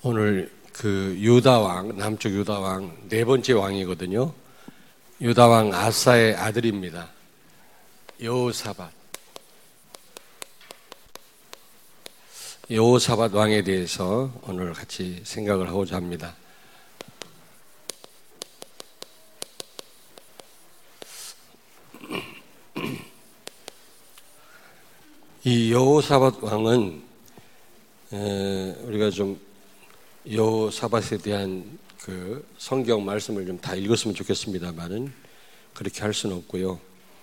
오늘 그 유다왕, 남쪽 유다왕 네 번째 왕이거든요. 유다왕 아사의 아들입니다. 여호사밧. 여호사밧 왕에 대해서 오늘 같이 생각을 하고자 합니다. 이 여호사밧 왕은 우리가 좀 여호사밧에 대한 그 성경 말씀을 좀 다 읽었으면 좋겠습니다만은 그렇게 할 수는 없고요.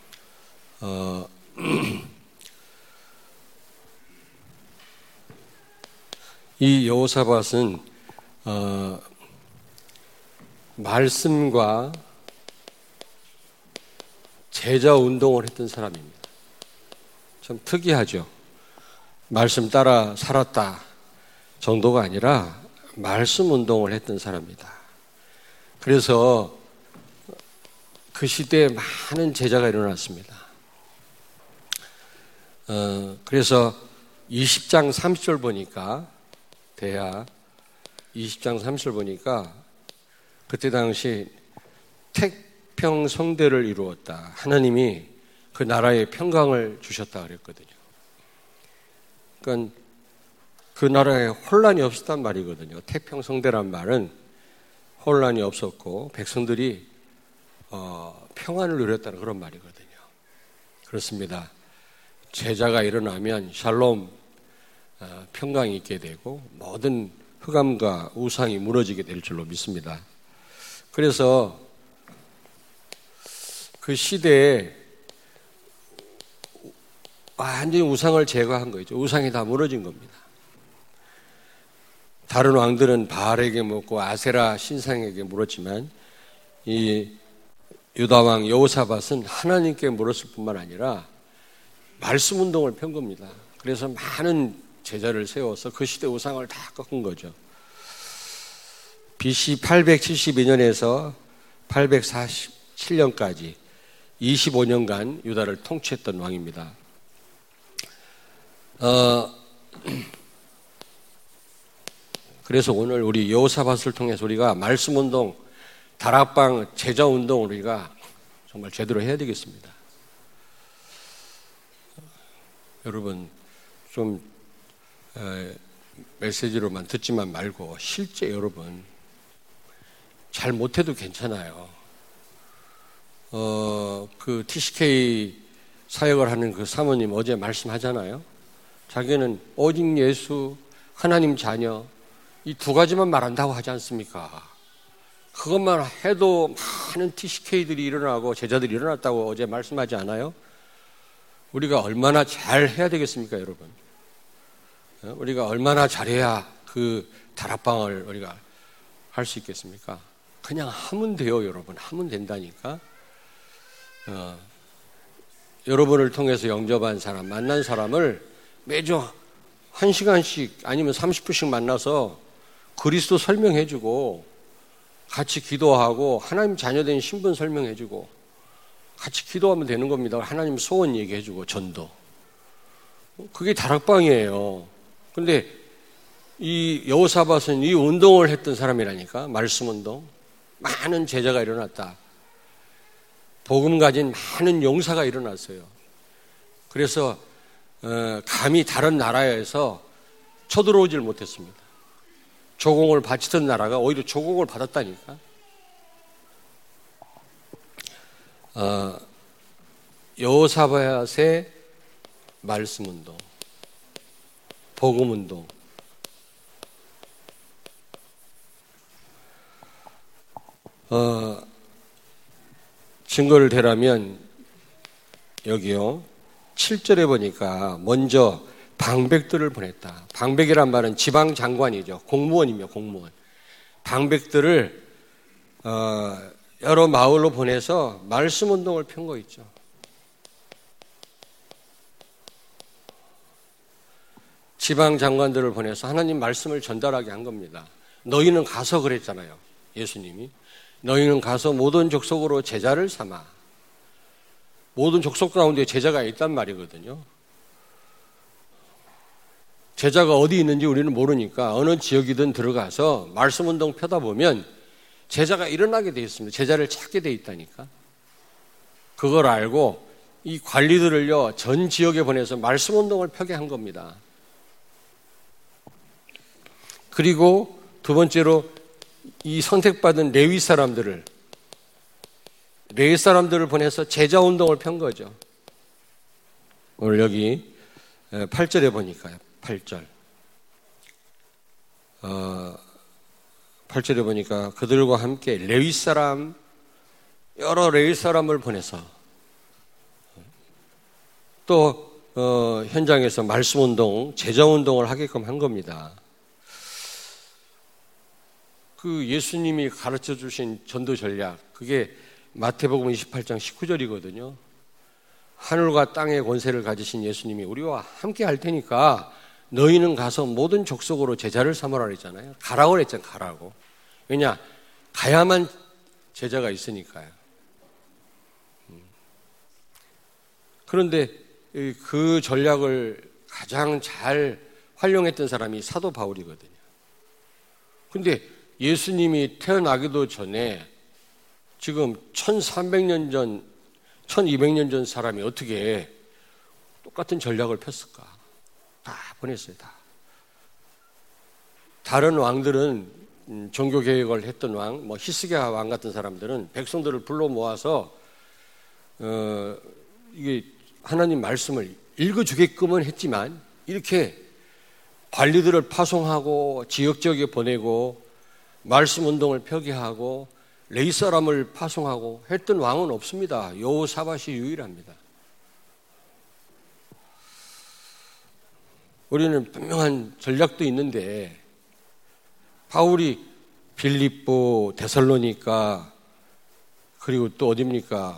이 여호사밧은 말씀과 제자 운동을 했던 사람입니다. 좀 특이하죠. 말씀 따라 살았다 정도가 아니라 말씀 운동을 했던 사람입니다. 그래서 그 시대에 많은 제자가 일어났습니다. 그래서 20장 30절 보니까 대하 20장 30절 보니까 그때 당시 태평성대를 이루었다. 하나님이 그 나라에 평강을 주셨다 그랬거든요. 그러니까 그 나라에 혼란이 없었단 말이거든요. 태평성대란 말은 혼란이 없었고 백성들이 평안을 누렸다는 그런 말이거든요. 그렇습니다. 제자가 일어나면 샬롬, 평강이 있게 되고 모든 흑암과 우상이 무너지게 될 줄로 믿습니다. 그래서 그 시대에 완전히 우상을 제거한 거죠. 우상이 다 무너진 겁니다. 다른 왕들은 바알에게 묻고 아세라 신상에게 물었지만 이 유다왕 여호사밧은 하나님께 물었을 뿐만 아니라 말씀 운동을 편 겁니다. 그래서 많은 제자를 세워서 그 시대 우상을 다 꺾은 거죠. BC 872년에서 847년까지 25년간 유다를 통치했던 왕입니다. 그래서 오늘 우리 여호사밧을 통해서 우리가 말씀 운동, 다락방 제자 운동을 우리가 정말 제대로 해야 되겠습니다. 여러분 좀 메시지로만 듣지만 말고 실제 여러분 잘 못해도 괜찮아요. 그 TCK 사역을 하는 그 사모님 어제 말씀하잖아요. 자기는 오직 예수, 하나님 자녀 이 두 가지만 말한다고 하지 않습니까? 그것만 해도 많은 TCK들이 일어나고 제자들이 일어났다고 어제 말씀하지 않아요? 우리가 얼마나 잘 해야 되겠습니까, 여러분? 우리가 얼마나 잘해야 그 다락방을 우리가 할 수 있겠습니까? 그냥 하면 돼요, 여러분. 하면 된다니까. 여러분을 통해서 영접한 사람, 만난 사람을 매주 1시간씩 아니면 30분씩 만나서 그리스도 설명해주고 같이 기도하고 하나님 자녀된 신분 설명해주고 같이 기도하면 되는 겁니다. 하나님 소원 얘기해주고 전도. 그게 다락방이에요. 근데 이 여호사밧은 이 운동을 했던 사람이라니까. 말씀 운동. 많은 제자가 일어났다. 복음 가진 많은 용사가 일어났어요. 그래서 감히 다른 나라에서 쳐들어오질 못했습니다. 조공을 바치던 나라가 오히려 조공을 받았다니까. 여호사밧의 말씀 운동, 복음 운동. 증거를 대라면 여기요 7절에 보니까 먼저 방백들을 보냈다. 방백이란 말은 지방 장관이죠. 공무원이며 공무원. 방백들을 여러 마을로 보내서 말씀 운동을 편 거 있죠. 지방 장관들을 보내서 하나님 말씀을 전달하게 한 겁니다. 너희는 가서 그랬잖아요. 예수님이. 너희는 가서 모든 족속으로 제자를 삼아. 모든 족속 가운데 제자가 있단 말이거든요. 제자가 어디 있는지 우리는 모르니까 어느 지역이든 들어가서 말씀 운동 펴다 보면 제자가 일어나게 돼 있습니다. 제자를 찾게 돼 있다니까. 그걸 알고 이 관리들을요, 전 지역에 보내서 말씀 운동을 펴게 한 겁니다. 그리고 두 번째로 이 선택받은 레위 사람들을 보내서 제자 운동을 편 거죠. 오늘 여기 8절에 보니까요. 8절. 8절에 보니까 그들과 함께 여러 레위 사람을 보내서 또 현장에서 말씀 운동, 제자 운동을 하게끔 한 겁니다. 그 예수님이 가르쳐 주신 전도 전략, 그게 마태복음 28장 19절이거든요. 하늘과 땅의 권세를 가지신 예수님이 우리와 함께 할 테니까 너희는 가서 모든 족속으로 제자를 삼으라 그랬잖아요. 가라고 그랬잖아요. 가라고. 왜냐? 가야만 제자가 있으니까요. 그런데 그 전략을 가장 잘 활용했던 사람이 사도 바울이거든요. 근데 예수님이 태어나기도 전에 지금 1300년 전, 1200년 전 사람이 어떻게 똑같은 전략을 폈을까? 다 보냈어요, 다. 다른 왕들은 종교개혁을 했던 왕, 히스기야 왕 같은 사람들은 백성들을 불러 모아서 이게 하나님 말씀을 읽어주게끔은 했지만 이렇게 관리들을 파송하고 지역지역에 보내고 말씀 운동을 펴게 하고 레위 사람을 파송하고 했던 왕은 없습니다. 여호사밧이 유일합니다. 우리는 분명한 전략도 있는데 바울이 빌립보, 데살로니가 그리고 또 어디입니까?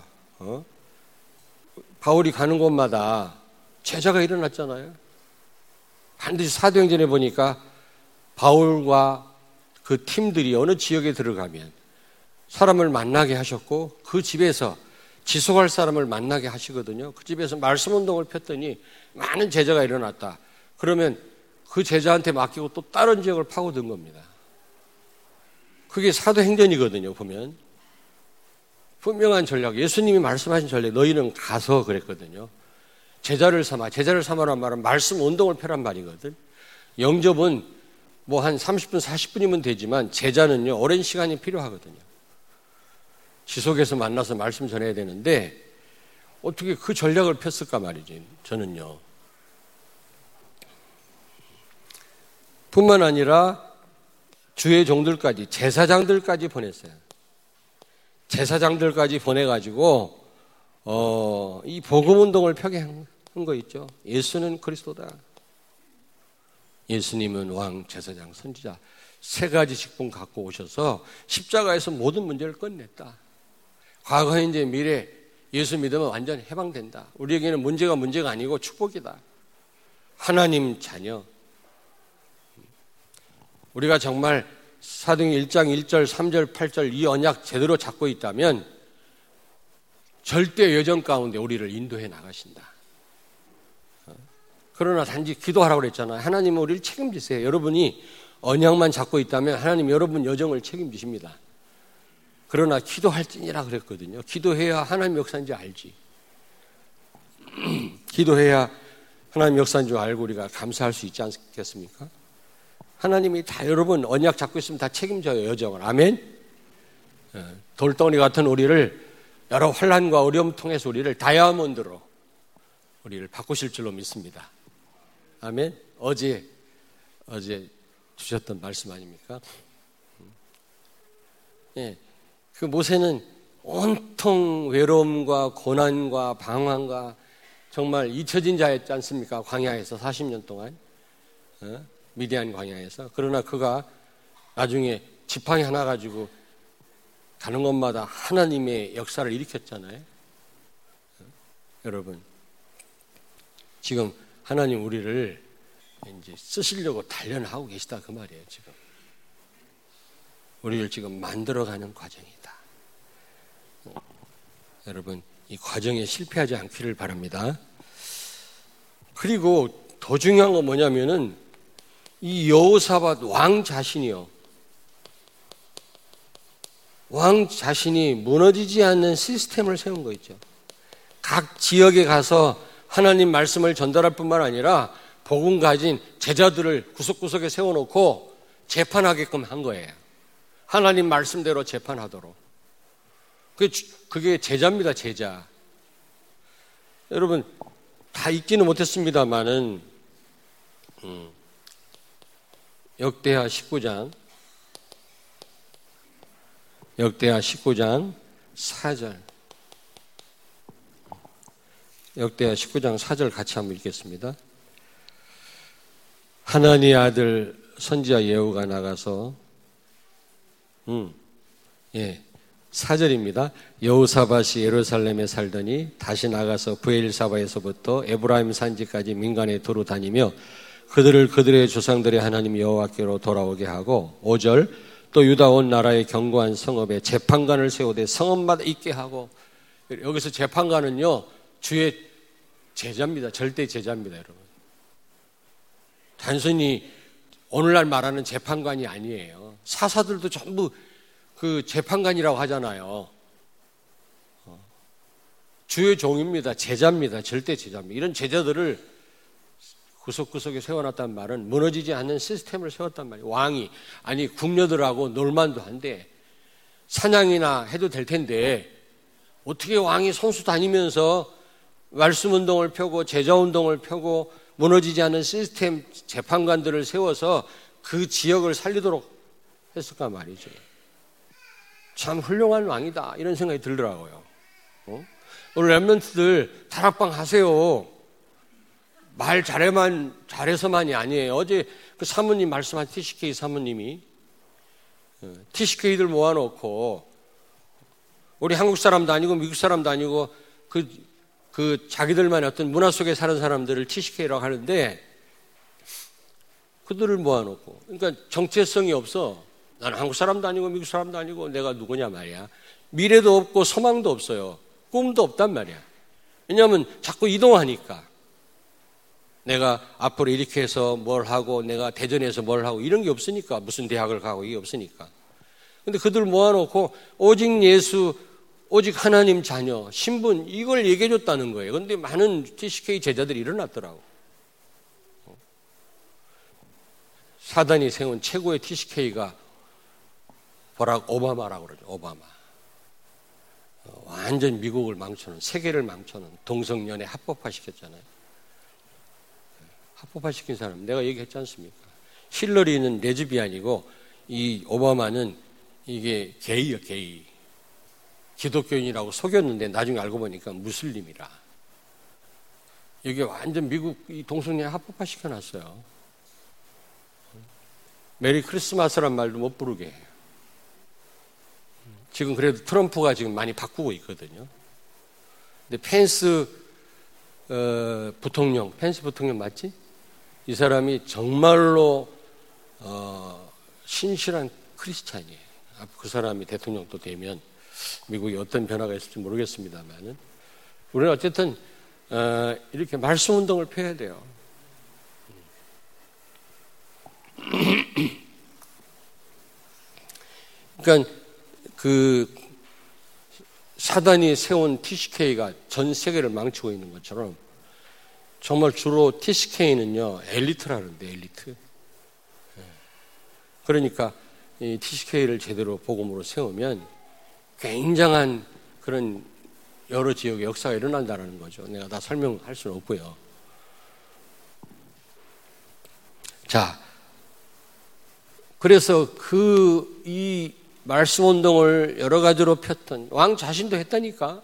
바울이 가는 곳마다 제자가 일어났잖아요. 반드시 사도행전에 보니까 바울과 그 팀들이 어느 지역에 들어가면 사람을 만나게 하셨고 그 집에서 지속할 사람을 만나게 하시거든요. 그 집에서 말씀 운동을 폈더니 많은 제자가 일어났다. 그러면 그 제자한테 맡기고 또 다른 지역을 파고든 겁니다. 그게 사도행전이거든요. 보면 분명한 전략, 예수님이 말씀하신 전략, 너희는 가서 그랬거든요. 제자를 삼아란 말은 말씀 운동을 펴란 말이거든. 영접은 뭐 한 30분, 40분이면 되지만 제자는요, 오랜 시간이 필요하거든요. 지속해서 만나서 말씀 전해야 되는데 어떻게 그 전략을 폈을까 말이지, 저는요. 뿐만 아니라 주의 종들까지, 제사장들까지 보냈어요. 제사장들까지 보내가지고 이 복음 운동을 펴게 한 거 있죠. 예수는 그리스도다. 예수님은 왕, 제사장, 선지자 세 가지 직분 갖고 오셔서 십자가에서 모든 문제를 끝냈다. 과거, 현재, 미래 예수 믿으면 완전 해방된다. 우리에게는 문제가 아니고 축복이다. 하나님 자녀. 우리가 정말 사도행전 1장 1절, 3절, 8절 이 언약 제대로 잡고 있다면 절대 여정 가운데 우리를 인도해 나가신다. 그러나 단지 기도하라고 그랬잖아요. 하나님은 우리를 책임지세요. 여러분이 언약만 잡고 있다면 하나님 여러분 여정을 책임지십니다. 그러나 기도할지니라 그랬거든요. 기도해야 하나님 역사인 줄 알지. 기도해야 하나님 역사인 줄 알고 우리가 감사할 수 있지 않겠습니까? 하나님이 다 여러분 언약 잡고 있으면 다 책임져요, 여정을. 아멘? 돌덩이 같은 우리를 여러 환난과 어려움 통해서 우리를 다이아몬드로 우리를 바꾸실 줄로 믿습니다. 아멘? 어제 주셨던 말씀 아닙니까? 예, 그 모세는 온통 외로움과 고난과 방황과 정말 잊혀진 자였지 않습니까? 광야에서 40년 동안. 미디안 광야에서. 그러나 그가 나중에 지팡이 하나 가지고 가는 곳마다 하나님의 역사를 일으켰잖아요. 여러분, 지금 하나님 우리를 이제 쓰시려고 단련하고 계시다 그 말이에요. 지금 우리를 지금 만들어가는 과정이다. 여러분, 이 과정에 실패하지 않기를 바랍니다. 그리고 더 중요한 건 뭐냐면은 이 여호사밧 왕 자신이요. 왕 자신이 무너지지 않는 시스템을 세운 거 있죠. 각 지역에 가서 하나님 말씀을 전달할 뿐만 아니라 복음 가진 제자들을 구석구석에 세워놓고 재판하게끔 한 거예요. 하나님 말씀대로 재판하도록. 그게 제자입니다, 제자. 여러분, 다 읽지는 못했습니다만은, 역대하 19장 4절. 역대하 19장 4절 같이 한번 읽겠습니다. 하나니 아들 선지자 예후가 나가서 4절입니다. 여호사밧이 예루살렘에 살더니 다시 나가서 브엘사바에서부터 에브라임 산지까지 민간에 두루 다니며 그들을 그들의 조상들의 하나님 여호와께로 돌아오게 하고 5절 또 유다 온 나라의 견고한 성읍에 재판관을 세우되 성읍마다 있게 하고. 여기서 재판관은요 주의 제자입니다. 절대 제자입니다, 여러분. 단순히 오늘날 말하는 재판관이 아니에요. 사사들도 전부 그 재판관이라고 하잖아요. 주의 종입니다. 제자입니다. 절대 제자입니다. 이런 제자들을 구석구석에 세워놨단 말은 무너지지 않는 시스템을 세웠단 말이에요. 왕이, 아니 궁녀들하고 놀만도 한데 사냥이나 해도 될 텐데 어떻게 왕이 손수 다니면서 말씀운동을 펴고 제자운동을 펴고 무너지지 않는 시스템 재판관들을 세워서 그 지역을 살리도록 했을까 말이죠. 참 훌륭한 왕이다 이런 생각이 들더라고요. 오늘 랩런트들 다락방 하세요. 말 잘해서만이 아니에요. 어제 그 사모님 말씀한 TCK 사모님이 TCK들 모아놓고 우리 한국 사람도 아니고 미국 사람도 아니고 그 자기들만의 어떤 문화 속에 사는 사람들을 TCK라고 하는데 그들을 모아놓고, 그러니까 정체성이 없어. 나는 한국 사람도 아니고 미국 사람도 아니고 내가 누구냐 말이야. 미래도 없고 소망도 없어요. 꿈도 없단 말이야. 왜냐하면 자꾸 이동하니까. 내가 앞으로 이렇게 해서 뭘 하고 내가 대전에서 뭘 하고 이런 게 없으니까, 무슨 대학을 가고 이게 없으니까. 근데 그들 모아놓고 오직 예수, 오직 하나님 자녀, 신분 이걸 얘기해 줬다는 거예요. 그런데 많은 TCK 제자들이 일어났더라고. 사단이 세운 최고의 TCK가 버락 오바마라고 그러죠. 오바마. 완전 미국을 망쳐놓은, 세계를 망쳐놓은 동성연애 합법화시켰잖아요. 합법화시킨 사람 내가 얘기했지 않습니까? 힐러리는 레즈비안이고 이 오바마는 이게 게이요, 게이. 기독교인이라고 속였는데 나중에 알고 보니까 무슬림이라. 이게 완전 미국 이 동성연애 합법화시켜놨어요. 메리 크리스마스란 말도 못 부르게 해요. 지금 그래도 트럼프가 지금 많이 바꾸고 있거든요. 근데 펜스 부통령 맞지? 이 사람이 정말로 신실한 크리스찬이에요. 그 사람이 대통령 또 되면 미국에 어떤 변화가 있을지 모르겠습니다만은 우리는 어쨌든 이렇게 말씀 운동을 펴야 돼요. 그러니까 그 사단이 세운 TCK가 전 세계를 망치고 있는 것처럼 정말 주로 TCK는요 엘리트라는데 엘리트. 그러니까 이 TCK를 제대로 복음으로 세우면 굉장한 그런 여러 지역의 역사가 일어난다는 거죠. 내가 다 설명할 수는 없고요. 자, 그래서 이 말씀 운동을 여러 가지로 폈던 왕 자신도 했다니까.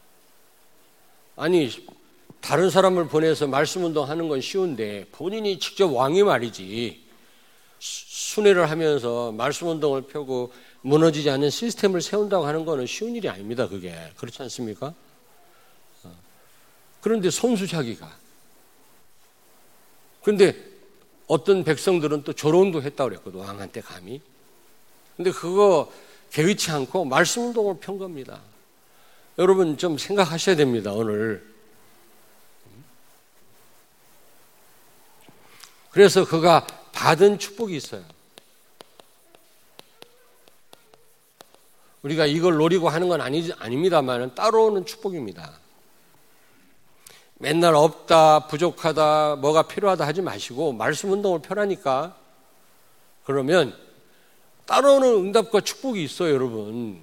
아니 다른 사람을 보내서 말씀 운동하는 건 쉬운데 본인이 직접 왕이 말이지 순회를 하면서 말씀 운동을 펴고 무너지지 않는 시스템을 세운다고 하는 거는 쉬운 일이 아닙니다. 그게 그렇지 않습니까? 그런데 손수자기가 그런데 어떤 백성들은 또 조롱도 했다고 그랬거든. 왕한테 감히. 근데 그거 개의치 않고 말씀 운동을 편 겁니다. 여러분 좀 생각하셔야 됩니다. 오늘. 그래서 그가 받은 축복이 있어요. 우리가 이걸 노리고 하는 건 아닙니다만 따로오는 축복입니다. 맨날 없다, 부족하다, 뭐가 필요하다 하지 마시고 말씀 운동을 펴라니까. 그러면 따로오는 응답과 축복이 있어요, 여러분.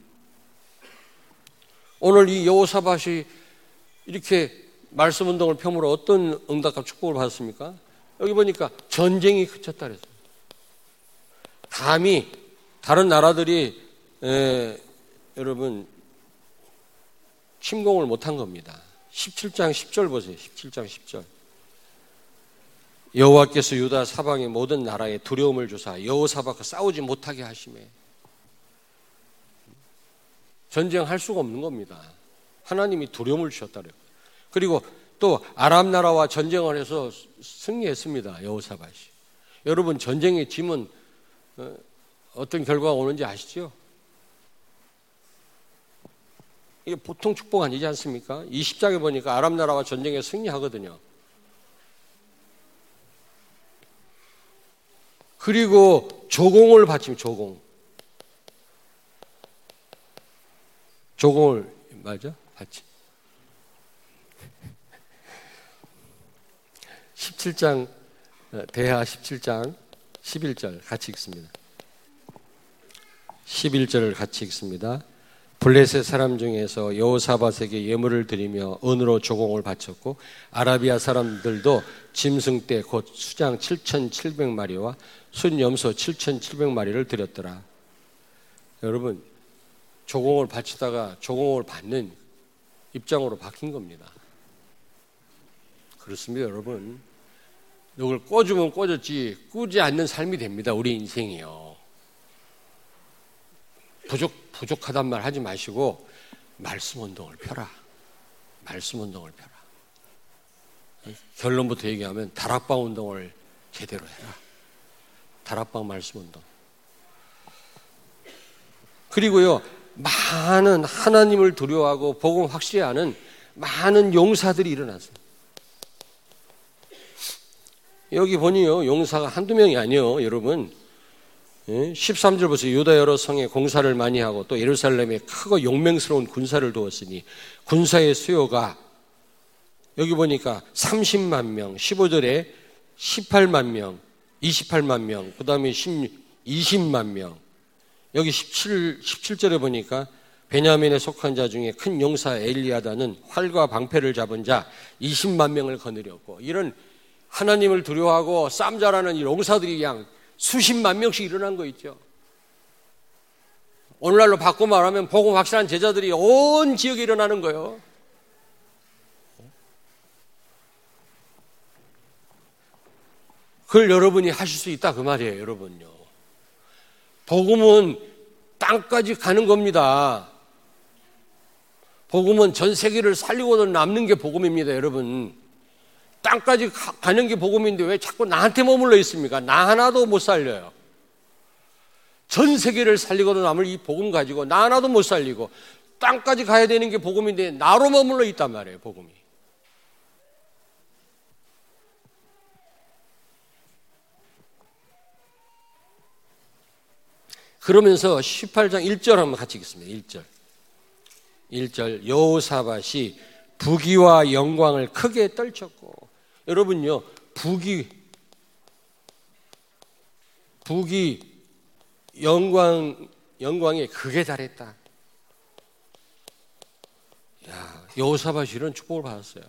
오늘 이 여호사밧이 이렇게 말씀 운동을 펴므로 어떤 응답과 축복을 받았습니까? 여기 보니까 전쟁이 그쳤다 그랬어요. 감히 다른 나라들이 여러분 침공을 못한 겁니다. 17장 10절 보세요. 17장 10절. 여호와께서 유다 사방의 모든 나라에 두려움을 주사 여호사밧과 싸우지 못하게 하시매. 전쟁할 수가 없는 겁니다. 하나님이 두려움을 주셨다 그래요. 그리고 또 아람 나라와 전쟁을 해서 승리했습니다. 여호사밧이. 여러분 전쟁의 짐은 어떤 결과가 오는지 아시죠? 이게 보통 축복 아니지 않습니까? 20장에 보니까 아람 나라와 전쟁에 승리하거든요. 그리고 조공을 바칩니다. 조공을 맞아? 바치. 17장 대하 17장 11절 같이 읽습니다. 11절을 같이 읽습니다. 블레셋 사람 중에서 여호사밧에게 예물을 드리며 은으로 조공을 바쳤고 아라비아 사람들도 짐승떼 곧 수장 7,700마리와 순염소 7,700마리를 드렸더라. 여러분 조공을 바치다가 조공을 받는 입장으로 바뀐 겁니다. 그렇습니다, 여러분. 누굴 꿔주면 꿔줬지 꾸지 않는 삶이 됩니다. 우리 인생이요. 부족하단 말 하지 마시고 말씀 운동을 펴라. 말씀 운동을 펴라. 결론부터 얘기하면 다락방 운동을 제대로 해라. 다락방 말씀 운동. 그리고요, 많은 하나님을 두려워하고 복음 확실히 아는 많은 용사들이 일어났어요. 여기 보니요, 용사가 한두 명이 아니에요, 여러분. 13절 보세요. 유다 여러 성에 공사를 많이 하고 또 예루살렘에 크고 용맹스러운 군사를 두었으니 군사의 수요가 여기 보니까 30만 명, 15절에 18만 명, 28만 명, 그 다음에 20만 명. 여기 17절에 보니까 베냐민에 속한 자 중에 큰 용사 엘리야다는 활과 방패를 잡은 자 20만 명을 거느렸고, 이런 하나님을 두려워하고 싸움 잘하는 이 용사들이 그냥 수십만 명씩 일어난 거 있죠. 오늘날로 바꿔 말하면 복음 확실한 제자들이 온 지역에 일어나는 거예요. 그걸 여러분이 하실 수 있다 그 말이에요, 여러분요. 복음은 땅까지 가는 겁니다. 복음은 전 세계를 살리고도 남는 게 복음입니다, 여러분. 땅까지 가는 게 복음인데 왜 자꾸 나한테 머물러 있습니까? 나 하나도 못 살려요. 전 세계를 살리고도 남을 이 복음 가지고 나 하나도 못 살리고 땅까지 가야 되는 게 복음인데 나로 머물러 있단 말이에요, 복음이. 그러면서 18장 1절 한번 같이 읽겠습니다. 1절 여호사밧이 부귀와 영광을 크게 떨쳤고, 여러분요, 부귀 영광에 크게 달했다. 야, 여호사밧이 이런 축복을 받았어요.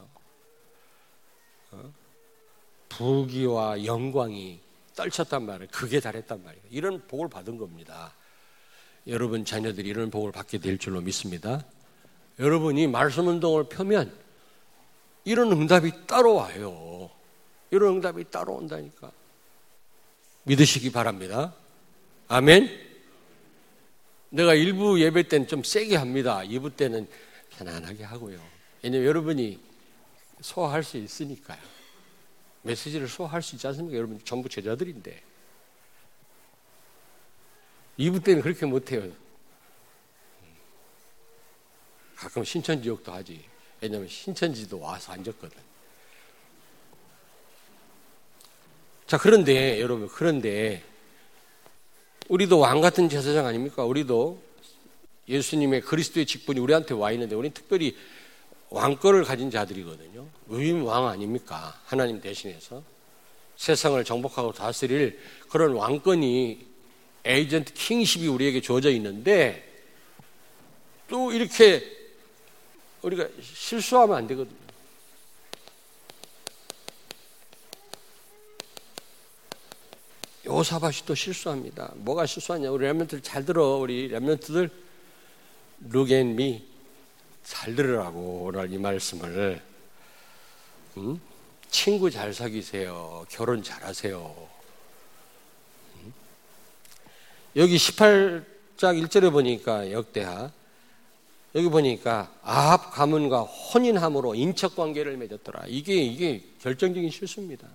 부귀와 영광이 떨쳤단 말이에요. 크게 달했단 말이에요. 이런 복을 받은 겁니다. 여러분 자녀들이 이런 복을 받게 될 줄로 믿습니다. 여러분이 말씀 운동을 펴면 이런 응답이 따로 와요. 이런 응답이 따로 온다니까. 믿으시기 바랍니다. 아멘. 내가 1부 예배 때는 좀 세게 합니다. 2부 때는 편안하게 하고요. 왜냐하면 여러분이 소화할 수 있으니까요. 메시지를 소화할 수 있지 않습니까? 여러분 전부 제자들인데. 2부 때는 그렇게 못해요. 가끔 신천지욕도 하지. 왜냐하면 신천지도 와서 앉았거든. 자, 그런데 여러분, 우리도 왕 같은 제사장 아닙니까? 우리도 예수님의 그리스도의 직분이 우리한테 와 있는데 우리는 특별히 왕권을 가진 자들이거든요. 의인 왕 아닙니까? 하나님 대신해서 세상을 정복하고 다스릴 그런 왕권이 에이전트 킹십이 우리에게 주어져 있는데 또 이렇게 우리가 실수하면 안 되거든요. 여호사밧이 또 실수합니다. 뭐가 실수하냐? 우리 렘넌트들 잘 들어. 우리 렘넌트들 look at me 잘 들으라고 오늘 이 말씀을. 친구 잘 사귀세요. 결혼 잘 하세요. 여기 18장 1절에 보니까 역대하 여기 보니까 아합 가문과 혼인함으로 인척관계를 맺었더라. 이게 결정적인 실수입니다.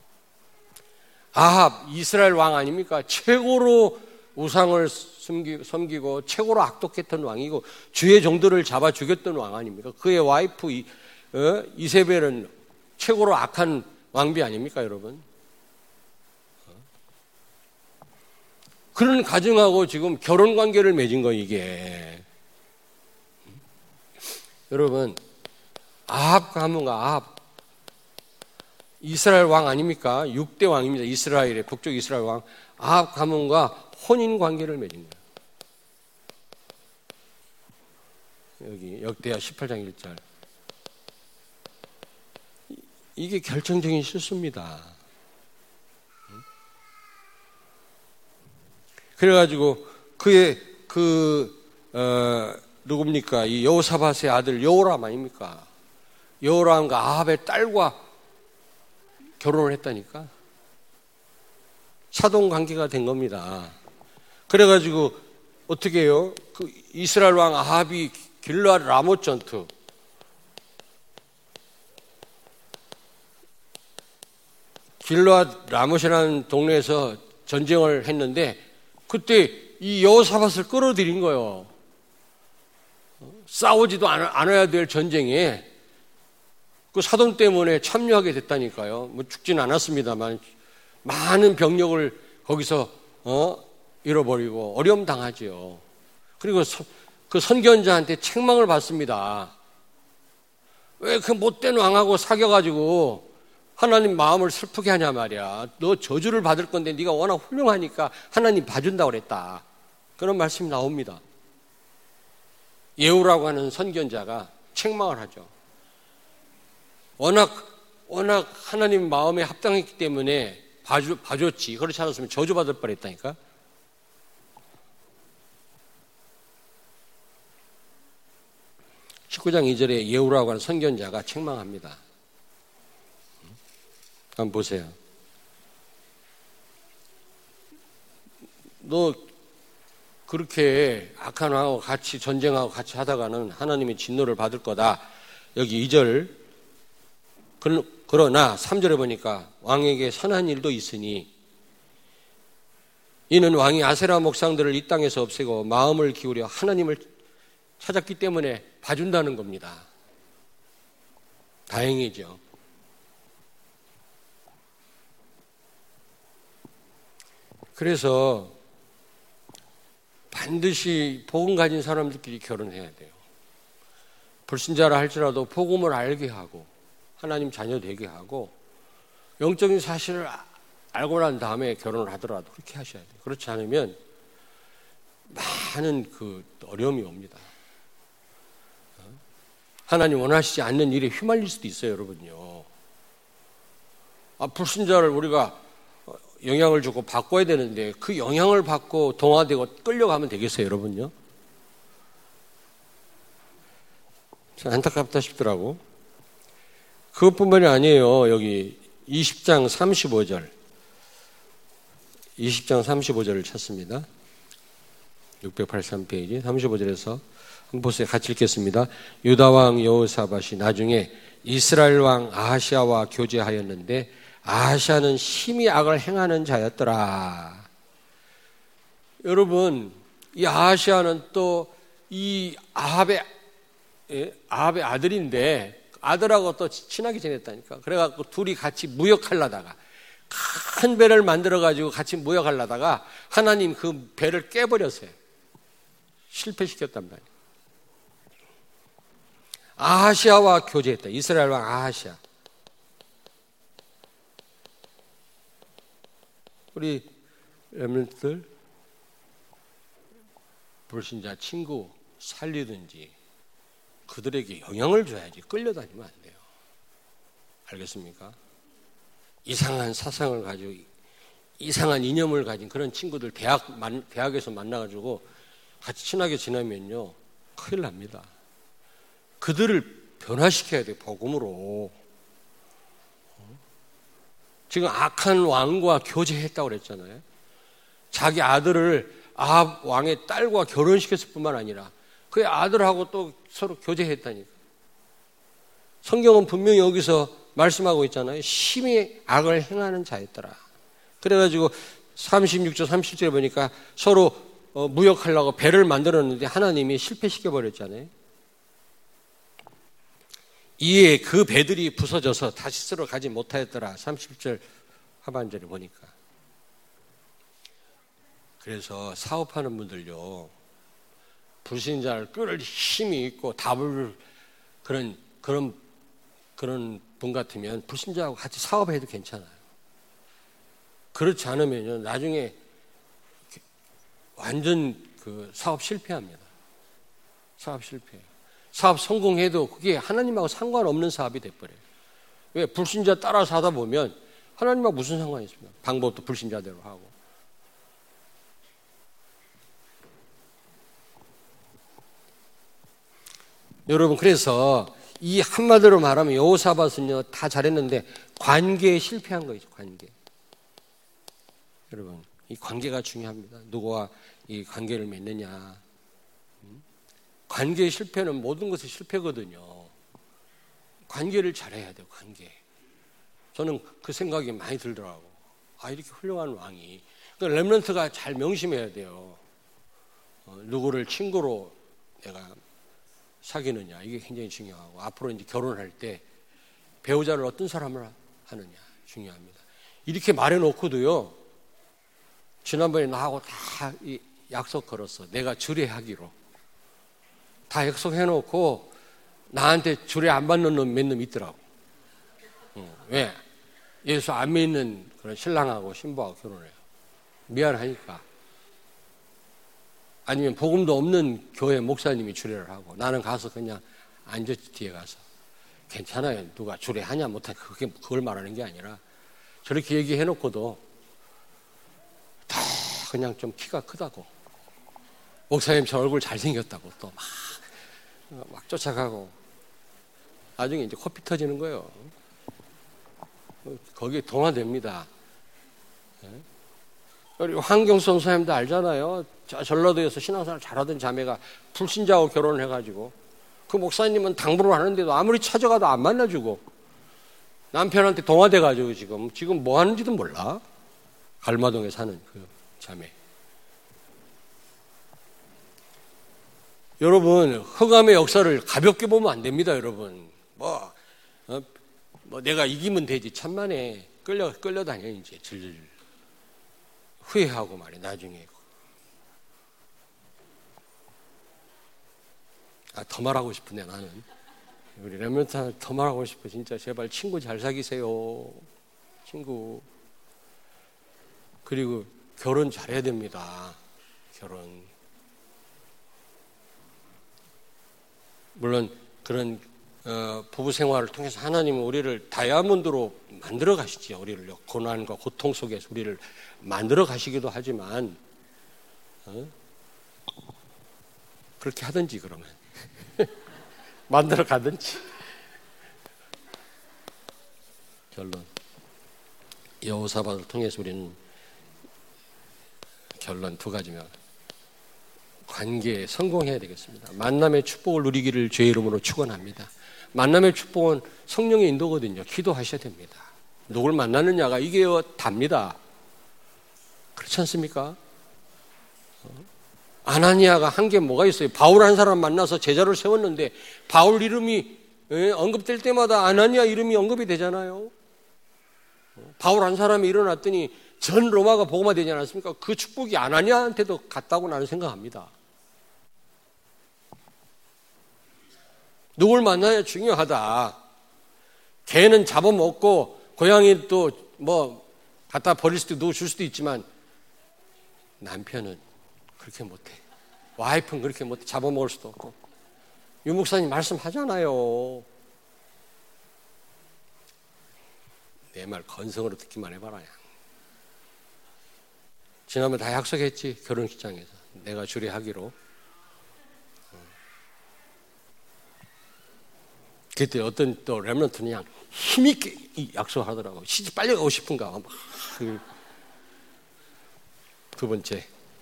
아합 이스라엘 왕 아닙니까? 최고로 우상을 섬기고 최고로 악독했던 왕이고 주의 종들을 잡아 죽였던 왕 아닙니까? 그의 와이프 이세벨은 최고로 악한 왕비 아닙니까, 여러분? 그런 가정하고 지금 결혼 관계를 맺은 거 이게. 여러분, 아합 가문과 아합 이스라엘 왕 아닙니까? 6대 왕입니다. 이스라엘의 북쪽 이스라엘 왕 아합 가문과 혼인 관계를 맺은 거예요. 여기 역대하 18장 1절. 이게 결정적인 실수입니다. 그래가지고 누굽니까? 이 여호사밧의 아들 여호람 아닙니까? 여호람과 아합의 딸과 결혼을 했다니까. 사돈 관계가 된 겁니다. 그래가지고 어떻게 해요? 그 이스라엘 왕 아합이 길르앗 라못 전투 길르앗 라못이라는 동네에서 전쟁을 했는데 그때 이 여호사밧을 끌어들인 거예요. 싸우지도 않아야 될 전쟁에 그 사돈 때문에 참여하게 됐다니까요. 뭐 죽지는 않았습니다만 많은 병력을 거기서 잃어버리고 어려움 당하죠. 그리고 그 선견자한테 책망을 받습니다. 왜 그 못된 왕하고 사귀어가지고 하나님 마음을 슬프게 하냐 말이야. 너 저주를 받을 건데 네가 워낙 훌륭하니까 하나님 봐준다고 그랬다. 그런 말씀이 나옵니다. 예후라고 하는 선견자가 책망을 하죠. 워낙 하나님 마음에 합당했기 때문에 봐줬지. 그렇지 않았으면 저주받을 뻔했다니까. (19장 2절에) 예후라고 하는 선견자가 책망합니다. 한번 보세요. 너 그렇게 악한 왕하고 같이 전쟁하고 같이 하다가는 하나님의 진노를 받을 거다. 여기 2절. 그러나 3절에 보니까 왕에게 선한 일도 있으니 이는 왕이 아세라 목상들을 이 땅에서 없애고 마음을 기울여 하나님을 찾았기 때문에 봐준다는 겁니다. 다행이죠. 그래서 반드시 복음 가진 사람들끼리 결혼해야 돼요. 불신자라 할지라도 복음을 알게 하고 하나님 자녀 되게 하고 영적인 사실을 알고 난 다음에 결혼을 하더라도 그렇게 하셔야 돼요. 그렇지 않으면 많은 그 어려움이 옵니다. 하나님 원하시지 않는 일에 휘말릴 수도 있어요, 여러분요. 불신자를 우리가 영향을 주고 바꿔야 되는데 그 영향을 받고 동화되고 끌려가면 되겠어요, 여러분요? 참 안타깝다 싶더라고. 그것뿐만이 아니에요. 여기 20장 35절 20장 35절을 찾습니다. 683페이지 35절에서 한번 보세요. 같이 읽겠습니다. 유다왕 여호사밧이 나중에 이스라엘 왕 아하시아와 교제하였는데 아하시아는 심히 악을 행하는 자였더라. 여러분, 이 아하시아는 또 이 아합의 아들인데 아들하고 또 친하게 지냈다니까. 그래갖고 둘이 같이 무역하려다가 큰 배를 만들어가지고 같이 모여가려다가 하나님 그 배를 깨버렸어요. 실패시켰단 말이에요. 아하시아와 교제했다. 이스라엘 왕 아하시아. 우리 렘넌트들 불신자 친구 살리든지 그들에게 영향을 줘야지 끌려다니면 안 돼요. 알겠습니까? 이상한 사상을 가지고 이상한 이념을 가진 그런 친구들 대학에서 만나가지고 같이 친하게 지내면요 큰일 납니다. 그들을 변화시켜야 돼. 복음으로. 지금 악한 왕과 교제했다고 그랬잖아요. 자기 아들을 아합 왕의 딸과 결혼시켰을 뿐만 아니라 그의 아들하고 또 서로 교제했다니까. 성경은 분명히 여기서 말씀하고 있잖아요. 심히 악을 행하는 자였더라. 그래가지고 36절 37절에 보니까 서로 무역하려고 배를 만들었는데 하나님이 실패시켜버렸잖아요. 이에 그 배들이 부서져서 다시스로 가지 못하였더라. 30절 하반절에 보니까. 그래서 사업하는 분들요, 불신자를 끌을 힘이 있고 답을 그런 분 같으면 불신자하고 같이 사업해도 괜찮아요. 그렇지 않으면요 나중에 완전 그 사업 실패합니다. 사업 실패해요. 사업 성공해도 그게 하나님하고 상관없는 사업이 돼버려요. 왜? 불신자 따라서 하다 보면 하나님하고 무슨 상관이 있습니까? 방법도 불신자대로 하고. 여러분, 그래서 이 한마디로 말하면 여호사밧은요 다 잘했는데 관계에 실패한 거죠. 관계. 여러분, 이 관계가 중요합니다. 누구와 이 관계를 맺느냐. 관계의 실패는 모든 것이 실패거든요. 관계를 잘해야 돼요. 관계. 저는 그 생각이 많이 들더라고. 아, 이렇게 훌륭한 왕이. 그러니까 렘넌트가 잘 명심해야 돼요. 누구를 친구로 내가 사귀느냐, 이게 굉장히 중요하고, 앞으로 이제 결혼할 때 배우자를 어떤 사람을 하느냐 중요합니다. 이렇게 말해놓고도요, 지난번에 나하고 다 약속 걸었어. 내가 주례하기로. 다 약속해놓고 나한테 주례 안 받는 놈 몇 놈 있더라고. 왜? 예수 안 믿는 그런 신랑하고 신부하고 결혼해요. 미안하니까. 아니면 복음도 없는 교회 목사님이 주례를 하고 나는 가서 그냥 앉았지. 뒤에 가서. 괜찮아요. 누가 주례하냐 못하냐 그걸 말하는 게 아니라 저렇게 얘기해놓고도 다 그냥 좀 키가 크다고, 목사님 저 얼굴 잘생겼다고 또 막 쫓아가고, 나중에 이제 코피 터지는 거예요. 거기에 동화됩니다. 우리 황경수 선생님도 알잖아요. 저 전라도에서 신앙생활 잘하던 자매가 불신자하고 결혼을 해가지고 그 목사님은 당부를 하는데도 아무리 찾아가도 안 만나주고 남편한테 동화돼가지고 지금 뭐 하는지도 몰라. 갈마동에 사는 그 자매. 여러분, 흑암의 역사를 가볍게 보면 안 됩니다. 여러분, 뭐 내가 이기면 되지. 천만에 끌려다녀 이제 질질 후회하고 말이야 나중에. 더 말하고 싶은데 나는 우리 렘넌트 더 말하고 싶어. 진짜 제발 친구 잘 사귀세요. 친구. 그리고 결혼 잘해야 됩니다. 결혼. 물론 그런 부부 생활을 통해서 하나님은 우리를 다이아몬드로 만들어 가시지요. 우리를 고난과 고통 속에서 우리를 만들어 가시기도 하지만 그렇게 하든지 그러면 만들어 가든지. 결론, 여호사밧을 통해서 우리는 결론 두 가지면 관계에 성공해야 되겠습니다. 만남의 축복을 누리기를 주의 이름으로 축원합니다. 만남의 축복은 성령의 인도거든요. 기도하셔야 됩니다. 누굴 만나느냐가 이게 답니다. 그렇지 않습니까? 아나니아가 한 게 뭐가 있어요? 바울 한 사람 만나서 제자를 세웠는데 바울 이름이 언급될 때마다 아나니아 이름이 언급이 되잖아요. 바울 한 사람이 일어났더니 전 로마가 복음화 되지 않았습니까? 그 축복이 아나니아한테도 갔다고 나는 생각합니다. 누굴 만나야 중요하다. 개는 잡아먹고 고양이 또 뭐 갖다 버릴 수도 누구 줄 수도 있지만 남편은 그렇게 못해. 와이프는 그렇게 못해. 잡아먹을 수도 없고. 유 목사님 말씀하잖아요. 내 말 건성으로 듣기만 해봐라. 지난번 다 약속했지. 결혼식장에서 내가 주례하기로. 그때 어떤 또 렘넌트는 그냥 힘있게 약속하더라고. 시집 빨리 가고 싶은가. 막. 두 번째,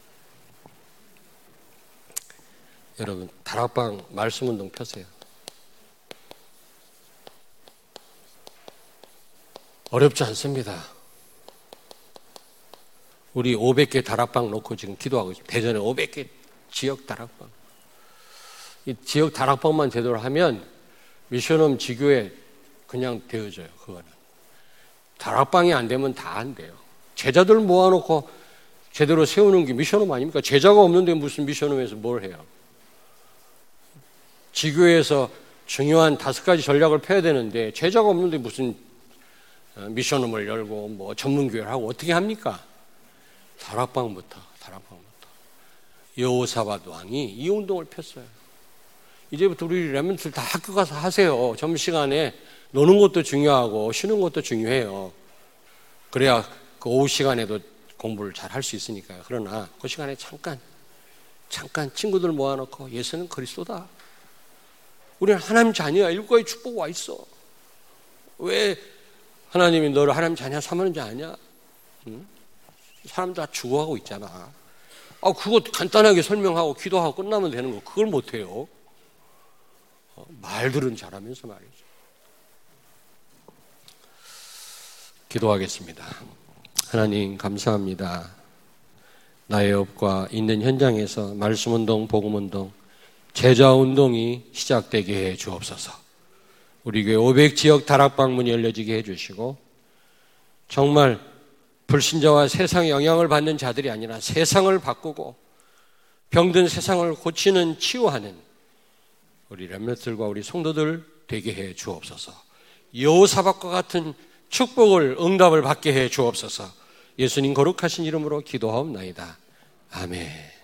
여러분 다락방 말씀운동 펴세요. 어렵지 않습니다. 우리 500개 다락방 놓고 지금 기도하고 있습니다. 대전에 500개 지역 다락방. 이 지역 다락방만 제대로 하면 미션홈 지교에 그냥 되어져요. 그거는 다락방이 안 되면 다 안 돼요. 제자들 모아놓고 제대로 세우는 게 미션홈 아닙니까? 제자가 없는데 무슨 미션홈에서 뭘 해요? 지교에서 중요한 5가지 전략을 펴야 되는데 제자가 없는데 무슨 미션홈을 열고 뭐 전문교회를 하고 어떻게 합니까? 다락방부터. 여호사밧 왕이 이 운동을 폈어요. 이제부터 우리 렘넌트들 다 학교 가서 하세요. 점심시간에 노는 것도 중요하고 쉬는 것도 중요해요. 그래야 그 오후 시간에도 공부를 잘 할 수 있으니까요. 그러나 그 시간에 잠깐 친구들 모아놓고 예수는 그리스도다. 우리는 하나님 자녀야. 일과의 축복 와 있어. 왜 하나님이 너를 하나님 자녀 삼는 자 아니야? 응? 사람 다 죽어가고 있잖아. 그거 간단하게 설명하고 기도하고 끝나면 되는 거 그걸 못해요. 말들은 잘하면서 말이죠. 기도하겠습니다. 하나님 감사합니다. 나의 업과 있는 현장에서 말씀운동, 복음운동, 제자운동이 시작되게 해 주옵소서. 우리 교회 500지역 다락방문이 열려지게 해주시고 정말 불신자와 세상의 영향을 받는 자들이 아니라 세상을 바꾸고 병든 세상을 고치는 치유하는 우리 렘넌트들과 우리 성도들 되게 해 주옵소서. 여호사밧과 같은 축복을 응답을 받게 해 주옵소서. 예수님 거룩하신 이름으로 기도하옵나이다. 아멘.